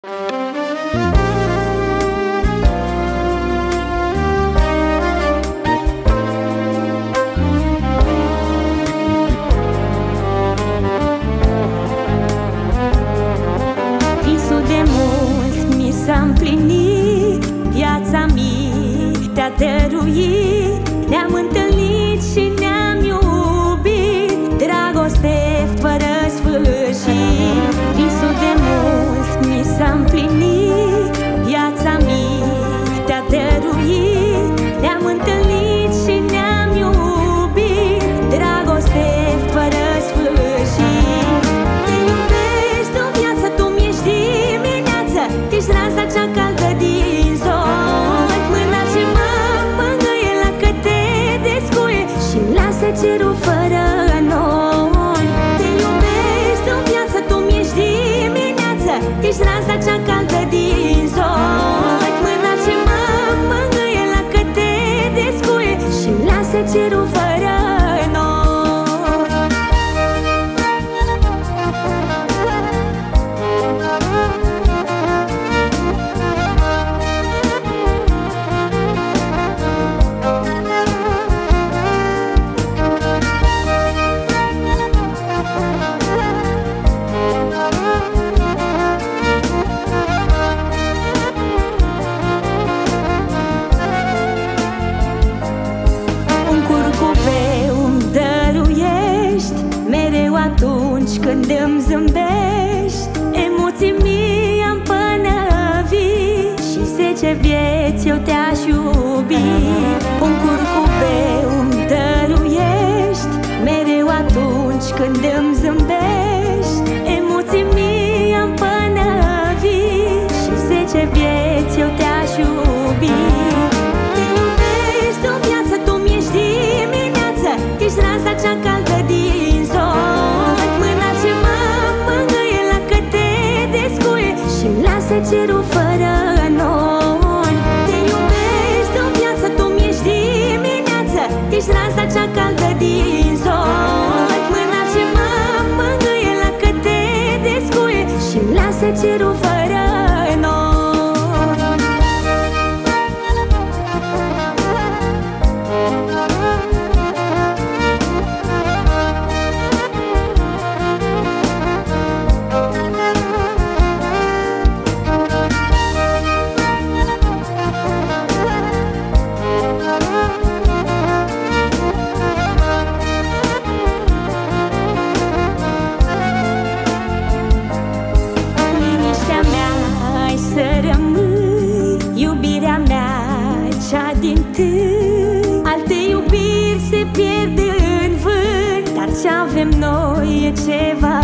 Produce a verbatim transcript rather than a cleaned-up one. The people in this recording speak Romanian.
Visul de mult mi s-a împlinit, viața mie te-a dăruit. Ne-am întâlnit și ne-am iubit, dragoste fără sfârșit. Visul de mult mi s-a împlinit, viața mie te-a dăruit. Ne-am întâlnit și ne-am iubit, dragoste fără sfârșit. Te iubesc în viață, tu mi-ești dimineață, ești raza cea caldă din zori, mâna ce mă mângâie la că te descuie și-mi lasă cerul fără noi. Te iubesc în viață, tu mi-ești dimineață, ești raza cea caldă din zori, mâna ce mă mângâie la că te descuie și-mi lasă cerul fără noi. Atunci când îmi zâmbești, emoții mii am pănăvit și zece vieți eu te-aș iubi. Un curcubeu îmi dăruiești, mereu atunci când îmi zâmbești, emoții mii am pănăvit și zece vieți eu te-aș iubi. Te iubești în viață, tu mi-ești dimineață, ești raza cea caldă din zori, mâna ce mă mângâie la că te descuie și-mi lasă cerul fără noi. Te iubești în viață, tu mi-ești dimineață, ești raza cea caldă din zori, mâna ce mă mângâie la că te descuie și-mi lasă cerul fără noi. Iubirea mea cea din-tâi, alte iubiri se pierd în vânt, dar ce avem noi e ceva